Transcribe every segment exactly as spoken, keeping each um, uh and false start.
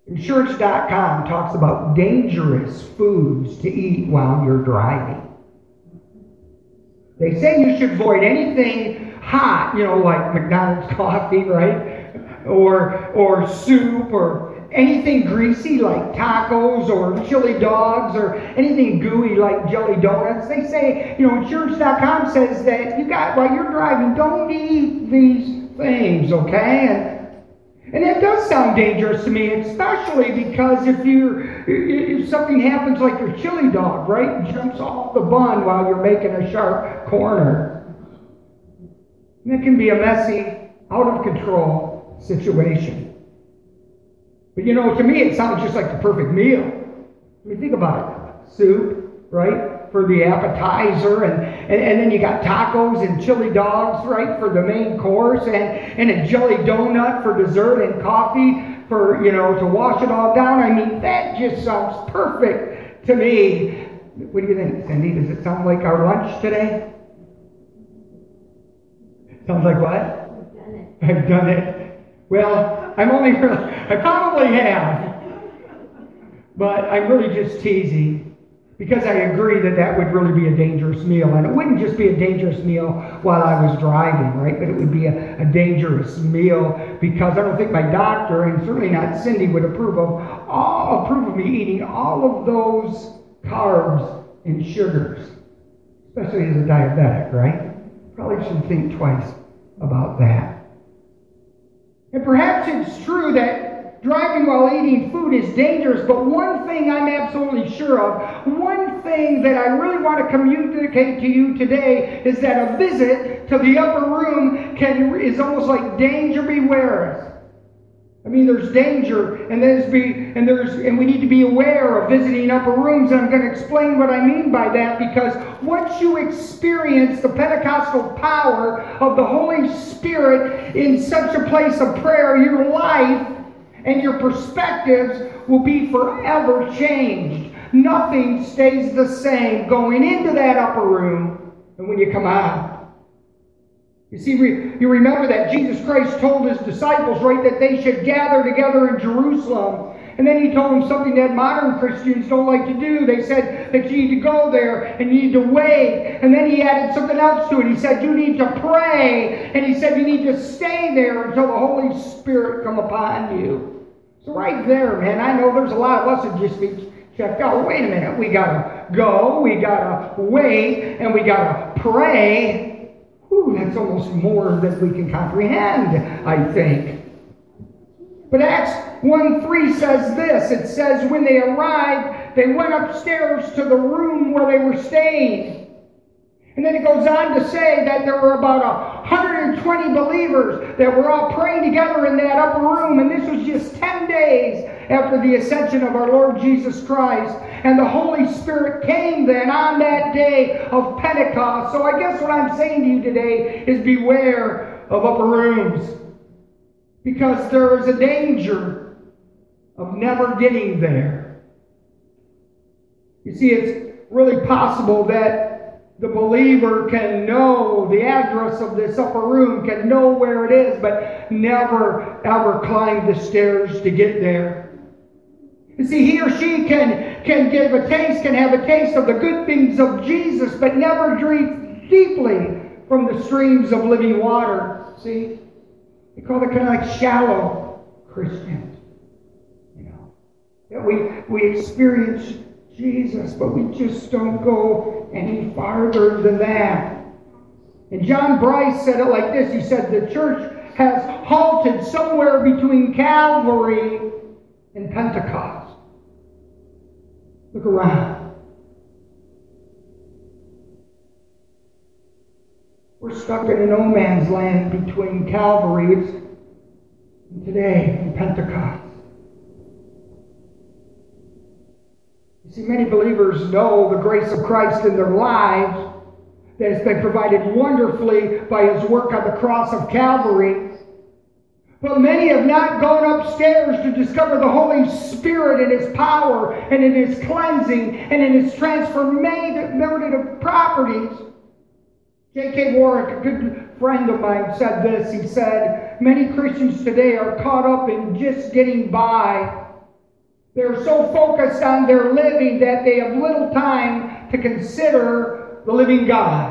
Insurance dot com talks about dangerous foods to eat while you're driving. They say you should avoid anything hot, you know, like McDonald's coffee, right? Or, or soup, or anything greasy like tacos or chili dogs, or anything gooey like jelly donuts. They say, you know, Insurance dot com says that you got, while you're driving, don't eat these things, okay? And And that does sound dangerous to me, especially because if you if something happens like your chili dog, right, jumps off the bun while you're making a sharp corner. And it can be a messy, out of control situation. But you know, to me it sounds just like the perfect meal. I mean, think about it. Soup, right? For the appetizer, and, and, and then you got tacos and chili dogs, right, for the main course, and, and a jelly donut for dessert, and coffee for, you know, to wash it all down. I mean, that just sounds perfect to me. What do you think, Cindy? Does it sound like our lunch today? Sounds like what? I've done it. I've done it. Well, I'm only really, I probably have, but I'm really just teasing. Because I agree that that would really be a dangerous meal. And it wouldn't just be a dangerous meal while I was driving, right? But it would be a, a dangerous meal because I don't think my doctor, and certainly not Cindy, would approve of, all, approve of me eating all of those carbs and sugars. Especially as a diabetic, right? Probably should think twice about that. And perhaps it's true that driving while eating food is dangerous, but one thing I'm absolutely sure of, one thing that I really want to communicate to you today is that a visit to the upper room can is almost like danger beware. I mean, there's danger, and there's be and there's and we need to be aware of visiting upper rooms, and I'm going to explain what I mean by that, because once you experience the Pentecostal power of the Holy Spirit in such a place of prayer, your life and your perspectives will be forever changed. Nothing stays the same going into that upper room and when you come out. You see, you remember that Jesus Christ told his disciples, right, that they should gather together in Jerusalem. And then he told them something that modern Christians don't like to do. They said that you need to go there and you need to wait. And then he added something else to it. He said you need to pray. And he said you need to stay there until the Holy Spirit come upon you. So right there, man, I know there's a lot of us that just be checked out. Wait a minute. We got to go. We got to wait. And we got to pray. Whew, that's almost more than we can comprehend, I think. But Acts one three says this. It says, when they arrived, they went upstairs to the room where they were staying. And then it goes on to say that there were about one hundred twenty believers that were all praying together in that upper room. And this was just ten days after the ascension of our Lord Jesus Christ. And the Holy Spirit came then on that day of Pentecost. So I guess what I'm saying to you today is beware of upper rooms. Because there is a danger of never getting there. You see, it's really possible that the believer can know the address of this upper room, can know where it is, but never ever climb the stairs to get there. You see, he or she can, can give a taste, can have a taste of the good things of Jesus, but never drink deeply from the streams of living water. See? They call it kind of like shallow Christians. You know, that we, we experience Jesus, but we just don't go any farther than that. And John Bryce said it like this. He said, the church has halted somewhere between Calvary and Pentecost. Look around. We're stuck in a no man's land between Calvary and today and Pentecost. You see, many believers know the grace of Christ in their lives that has been provided wonderfully by his work on the cross of Calvary. But many have not gone upstairs to discover the Holy Spirit and his power and in his cleansing and in his transformative properties. J K Warwick, a good friend of mine, said this. He said, many Christians today are caught up in just getting by They're so focused on their living that they have little time to consider the living God.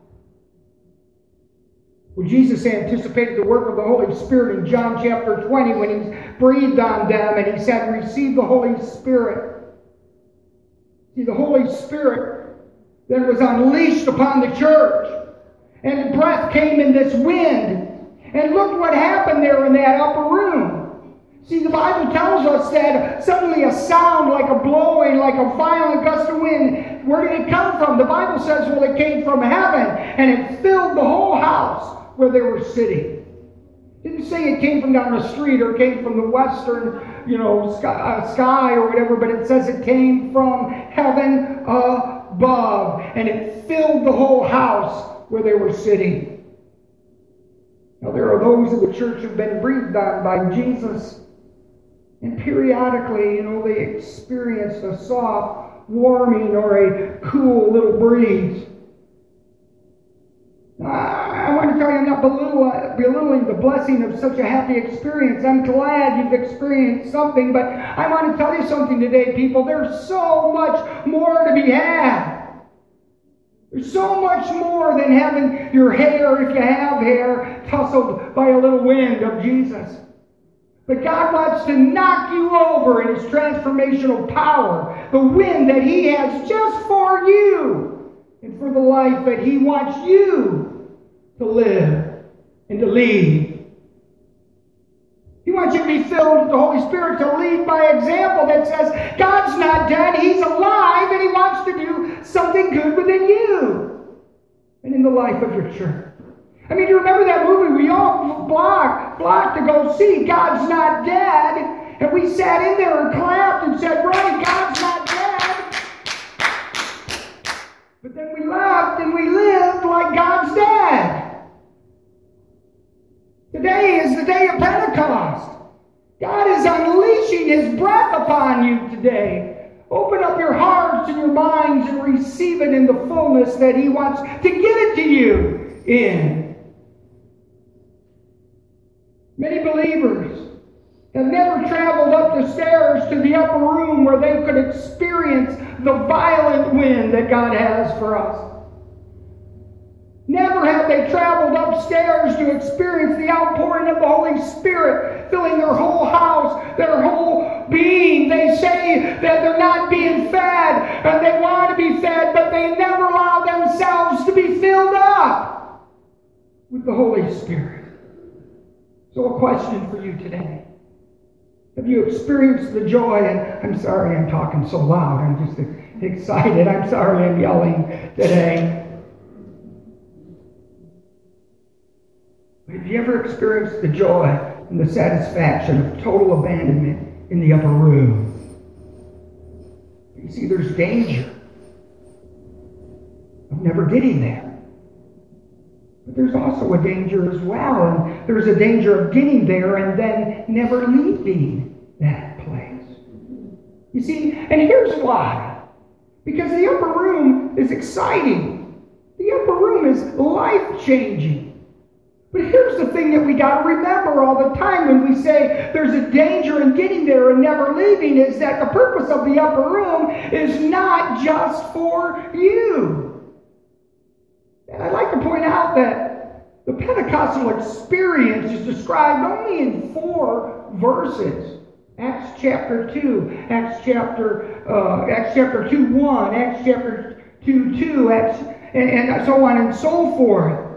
When Jesus anticipated the work of the Holy Spirit in John chapter twenty, when He breathed on them and He said, receive the Holy Spirit. See, the Holy Spirit then was unleashed upon the church. And the breath came in this wind. And look what happened there in that upper room. See, the Bible tells us that suddenly a sound like a blowing, like a violent gust of wind. Where did it come from? The Bible says, well, it came from heaven. And it filled the whole house where they were sitting. It didn't say it came from down the street or came from the western, you know, sky, uh, sky or whatever, but it says it came from heaven above. And it filled the whole house where they were sitting. Now, there are those in the church who have been breathed on by Jesus. And periodically, you know, they experience a soft warming or a cool little breeze. I want to tell you, I'm not belittling the blessing of such a happy experience. I'm glad you've experienced something, but I want to tell you something today, people. There's so much more to be had. There's so much more than having your hair, if you have hair, tousled by a little wind of Jesus. But God wants to knock you over in His transformational power, the wind that He has just for you and for the life that He wants you to live and to lead. He wants you to be filled with the Holy Spirit to lead by example that says God's not dead, He's alive, and He wants to do something good within you and in the life of your church. I mean, do you remember that movie we all blocked, blocked to go see, God's Not Dead? And we sat in there and clapped and said, right, God's not dead. But then we left and we lived like God's dead. Today is the day of Pentecost. God is unleashing His breath upon you today. Open up your hearts and your minds and receive it in the fullness that He wants to give it to you in. Many believers have never traveled up the stairs to the upper room where they could experience the violent wind that God has for us. Never have they traveled upstairs to experience the outpouring of the Holy Spirit, filling their whole house, their whole being. They say that they're not being fed, and they want to be fed, but they never allow themselves to be filled up with the Holy Spirit. So a question for you today. Have you experienced the joy? And I'm sorry I'm talking so loud. I'm just excited. I'm sorry I'm yelling today. But have you ever experienced the joy and the satisfaction of total abandonment in the upper room? You see, there's danger of never getting there. But there's also a danger as well. And there's a danger of getting there and then never leaving that place. You see, and here's why. Because the upper room is exciting. The upper room is life-changing. But here's the thing that we got to remember all the time when we say there's a danger in getting there and never leaving, is that the purpose of the upper room is not just for you. And I'd like to point out that the Pentecostal experience is described only in four verses. Acts chapter two, Acts chapter uh, Acts chapter two one, Acts chapter two two, Acts, and, and so on and so forth.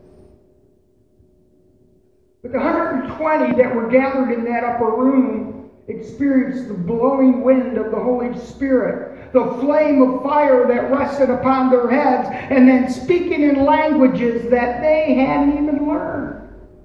But the one hundred twenty that were gathered in that upper room experienced the blowing wind of the Holy Spirit, the flame of fire that rested upon their heads, and then speaking in languages that they hadn't even learned.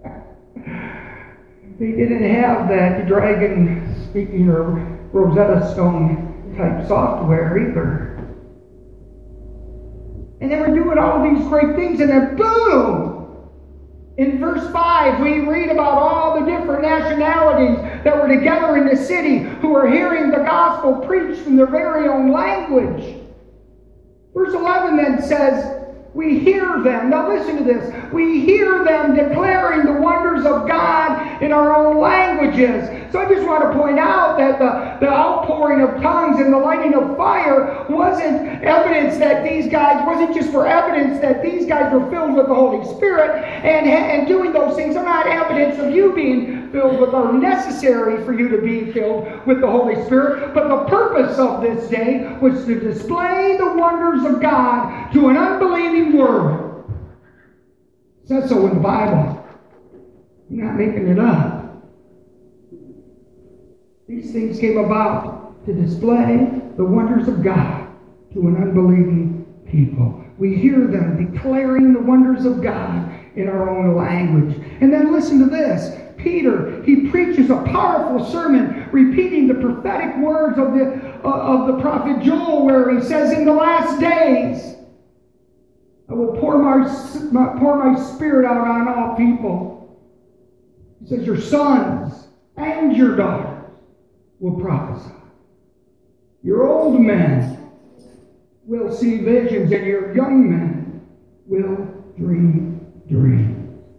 They didn't have that dragon speaking or Rosetta Stone type software either. And they were doing all these great things, and then boom! In verse five, we read about all the different nationalities that were together in the city who were hearing the gospel preached in their very own language. Verse eleven then says, We hear them. Now listen to this. We hear them declaring the wonders of God in our own languages. So I just want to point out that the, the outpouring of tongues and the lighting of fire wasn't evidence that these guys, wasn't just for evidence that these guys were filled with the Holy Spirit. And, and doing those things are not evidence of you being filled with or necessary for you to be filled with the Holy Spirit. But the purpose of this day was to display the wonders of God to an unbelieving world. It says so in the Bible. I'm not making it up. These things came about to display the wonders of God to an unbelieving people. We hear them declaring the wonders of God in our own language. And then listen to this. Peter, he preaches a powerful sermon repeating the prophetic words of the, uh, of the prophet Joel, where he says, in the last days, I will pour my, my, pour my spirit out on all people. He says, your sons and your daughters will prophesy. Your old men will see visions, and your young men will dream dreams.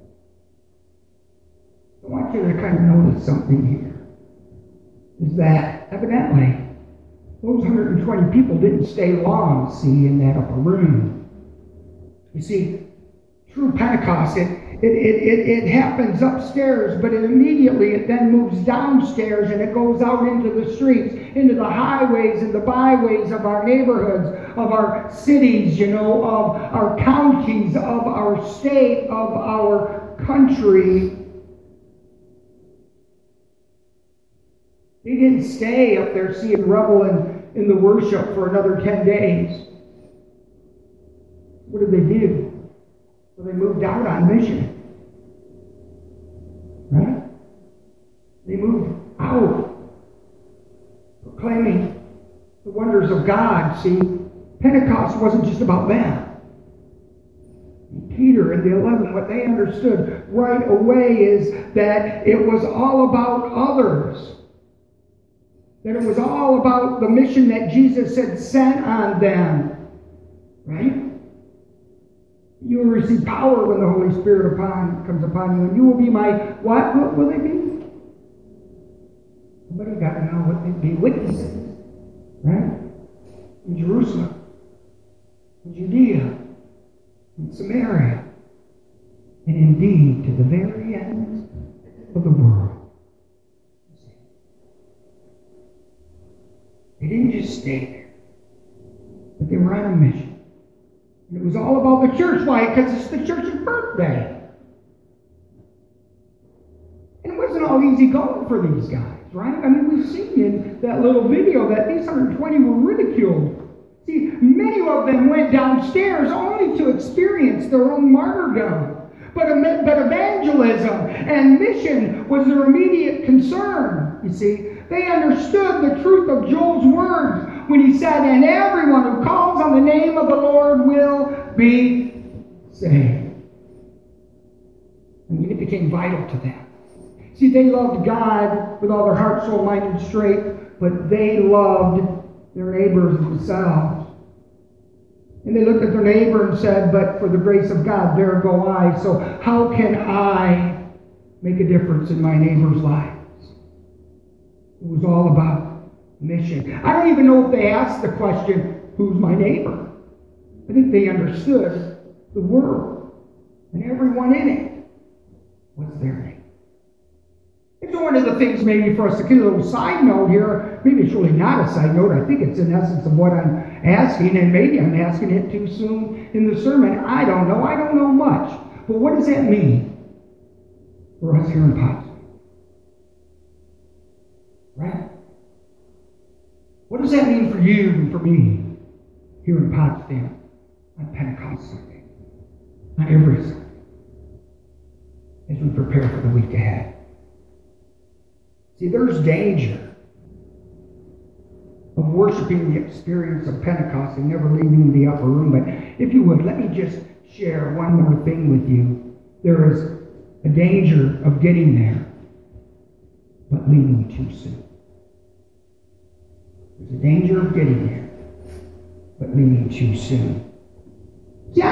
I want you to kind of notice something here. Is that evidently those one hundred twenty people didn't stay long, see, in that upper room. You see, true Pentecost, it, it, it, it, it happens upstairs, but it immediately it then moves downstairs and it goes out into the streets, into the highways and the byways of our neighborhoods, of our cities, you know, of our counties, of our state, of our country. They didn't stay up there seeing revel in, in the worship for another ten days. What did they do? Well, they moved out on mission. Right? They moved out, proclaiming the wonders of God. See, Pentecost wasn't just about them. Peter and the eleven, what they understood right away is that it was all about others. That it was all about the mission that Jesus had sent on them. Right? You will receive power when the Holy Spirit upon, comes upon you, and you will be my, what? What will they be? Somebody got to know what they'd be. Witnesses. Right? In Jerusalem. In Judea. In Samaria. And indeed to the very ends of the world. They didn't just stay there, but they were on a mission. And it was all about the church. Why? Because it's the church's birthday. And it wasn't all easy going for these guys, right? I mean, we've seen in that little video that these one hundred twenty were ridiculed. See, many of them went downstairs only to experience their own martyrdom. But, but evangelism and mission was their immediate concern, you see. They understood the truth of Joel's words when he said, and everyone who calls on the name of the Lord will be saved. And it became vital to them. See, they loved God with all their heart, soul, mind, and strength, but they loved their neighbors themselves. And they looked at their neighbor and said, but for the grace of God, there go I. So how can I make a difference in my neighbor's life? It was all about mission. I don't even know if they asked the question, who's my neighbor? I think they understood the world and everyone in it. What's their name? It's one of the things maybe for us to get a little side note here. Maybe it's really not a side note. I think it's in essence of what I'm asking, and maybe I'm asking it too soon in the sermon. I don't know. I don't know much. But what does that mean for us here in Pottsville? Right? What does that mean for you and for me here in Potsdam on Pentecost Sunday? On every Sunday. As we prepare for the week ahead. See, there's danger of worshiping the experience of Pentecost and never leaving the upper room. But if you would, let me just share one more thing with you. There is a danger of getting there, but leaving too soon. There's a danger of getting there, but leaving too soon. Yeah,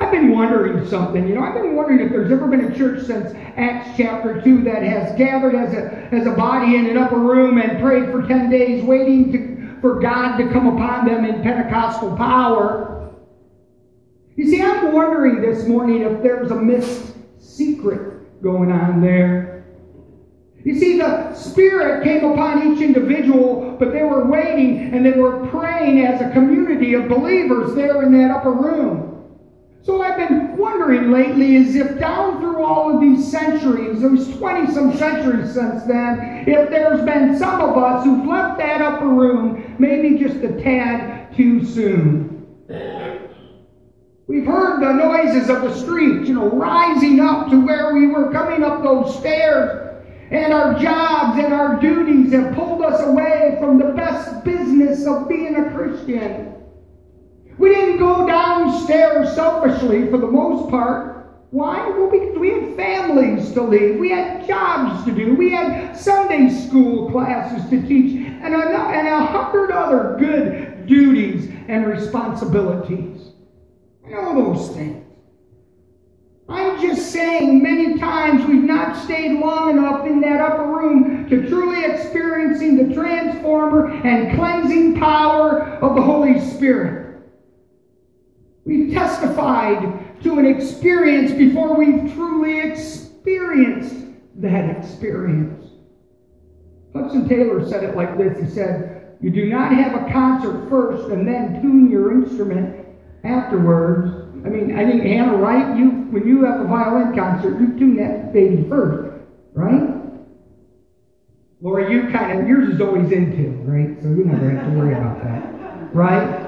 I've been wondering something. You know, I've been wondering if there's ever been a church since Acts chapter two that has gathered as a, as a body in an upper room and prayed for ten days, waiting to, for God to come upon them in Pentecostal power. You see, I'm wondering this morning if there's a missed secret going on there. You see, the Spirit came upon each individual, but they were waiting and they were praying as a community of believers there in that upper room. So I've been wondering lately, as if down through all of these centuries, those twenty-some centuries since then, if there's been some of us who've left that upper room maybe just a tad too soon. We've heard the noises of the streets, you know, rising up to where we were coming up those stairs. And our jobs and our duties have pulled us away from the best business of being a Christian. We didn't go downstairs selfishly for the most part. Why? Well, because we had families to lead. We had jobs to do. We had Sunday school classes to teach. And a, and a hundred other good duties and responsibilities. I know those things. I'm just saying many times we've not stayed long enough in that upper room to truly experiencing the transformer and cleansing power of the Holy Spirit. We've testified to an experience before we've truly experienced that experience. Hudson Taylor said it like this. He said, "You do not have a concert first and then tune your instrument afterwards." I mean, I think, Hannah, right? You, when you have a violin concert, you tune that baby first, right? Laura, you kind of, yours is always in tune, right? So you never have to worry about that, right?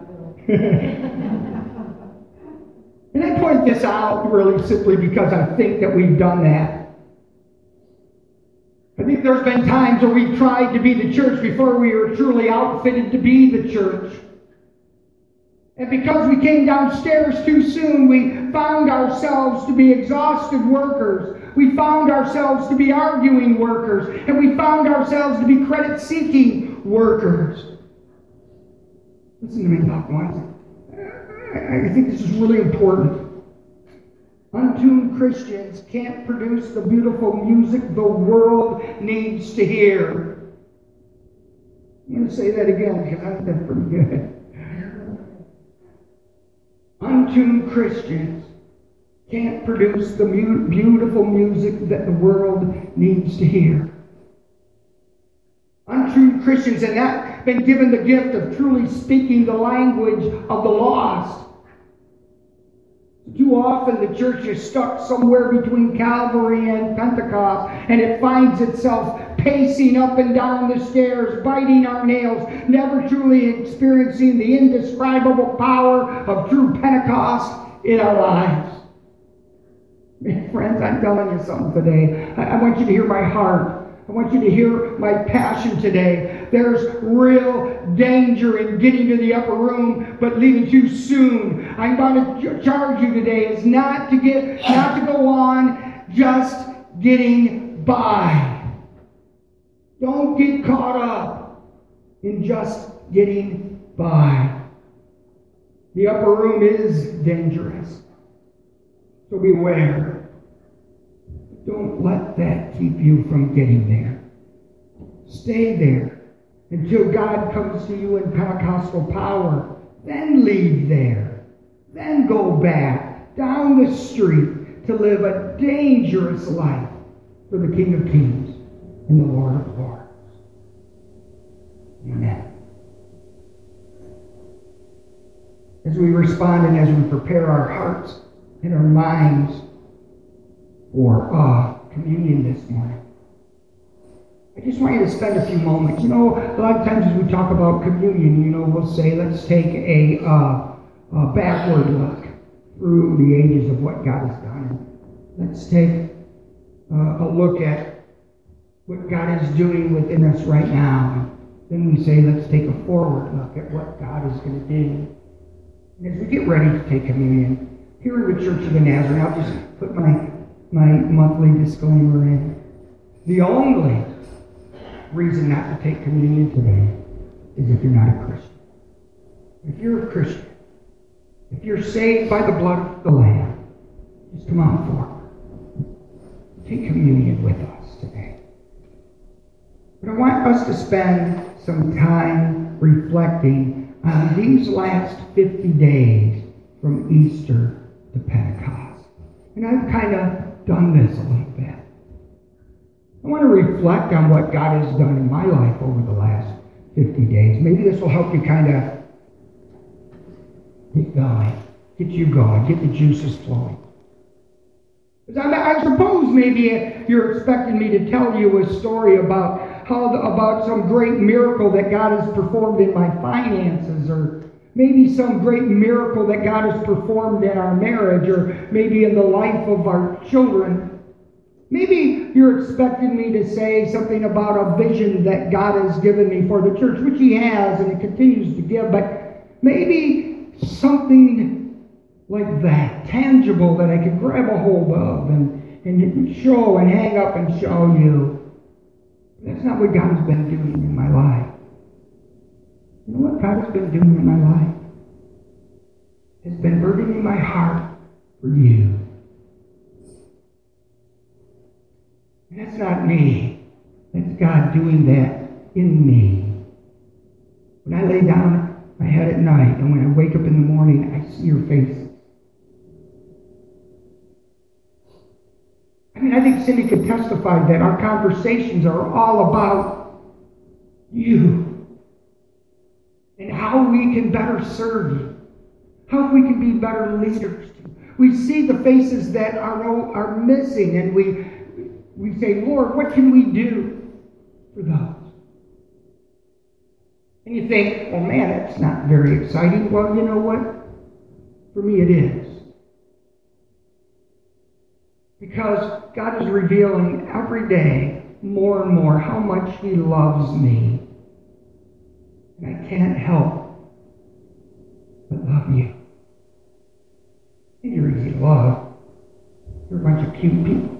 And I point this out really simply because I think that we've done that. I think there's been times where we've tried to be the church before we were truly outfitted to be the church. And because we came downstairs too soon, we found ourselves to be exhausted workers. We found ourselves to be arguing workers. And we found ourselves to be credit-seeking workers. Listen to me, Doc Watson. I think this is really important. Untuned Christians can't produce the beautiful music the world needs to hear. I'm going to say that again because I think that's pretty good. Untuned Christians can't produce the mu- beautiful music that the world needs to hear. Untuned Christians have not been given the gift of truly speaking the language of the lost. Too often the church is stuck somewhere between Calvary and Pentecost, and it finds itself pacing up and down the stairs, biting our nails, never truly experiencing the indescribable power of true Pentecost in our lives. Friends, I'm telling you something today. I, I want you to hear my heart. I want you to hear my passion today. There's real danger in getting to the upper room, but leaving too soon. I'm going to charge you today is not to get, not to go on just getting by. Don't get caught up in just getting by. The upper room is dangerous, so beware. Don't let that keep you from getting there. Stay there until God comes to you in Pentecostal power. Then leave there. Then go back down the street to live a dangerous life for the King of Kings and the Lord of Lords. Amen. As we respond and as we prepare our hearts and our minds for uh, communion this morning, I just want you to spend a few moments. You know, a lot of times as we talk about communion, you know, we'll say, let's take a, uh, a backward look through the ages of what God has done. Let's take uh, a look at what God is doing within us right now. Then we say, let's take a forward look at what God is going to do. And as we get ready to take communion, here in the Church of the Nazarene, I'll just put my my monthly disclaimer in. The only reason not to take communion today is if you're not a Christian. If you're a Christian, If you're saved by the blood of the Lamb, just come on forward. Take communion with us today. But I want us to spend some time reflecting on these last fifty days from Easter to Pentecost. And I've kind of done this a little bit. I want to reflect on what God has done in my life over the last fifty days. Maybe this will help you kind of get going, get you going, get the juices flowing. I suppose maybe you're expecting me to tell you a story about how about some great miracle that God has performed in my finances, or maybe some great miracle that God has performed in our marriage, or maybe in the life of our children. Maybe you're expecting me to say something about a vision that God has given me for the church, which He has and He continues to give, but maybe something like that, tangible, that I could grab a hold of and, and show and hang up and show you. That's not what God has been doing in my life. You know what God has been doing in my life? Has been burdening my heart for you. And that's not me. That's God doing that in me. When I lay down my head at night and when I wake up in the morning, I see your faces. I mean, I think Cindy could testify that our conversations are all about you and how we can better serve you, how we can be better leaders. We see the faces that are, are missing, and we we say, Lord, what can we do for those? And you think, oh man, that's not very exciting. Well, you know what? For me it is. Because God is revealing every day more and more how much He loves me. And I can't help but love you. And you're easy to love. You're a bunch of cute people.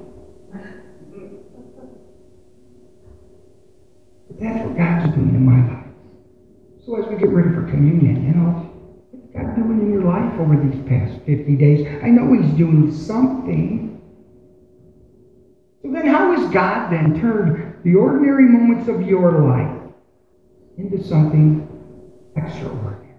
But that's what God's doing in my life. So as we get ready for communion, you know, what's God doing in your life over these past fifty days? I know He's doing something. So then how has God then turned the ordinary moments of your life into something extraordinary?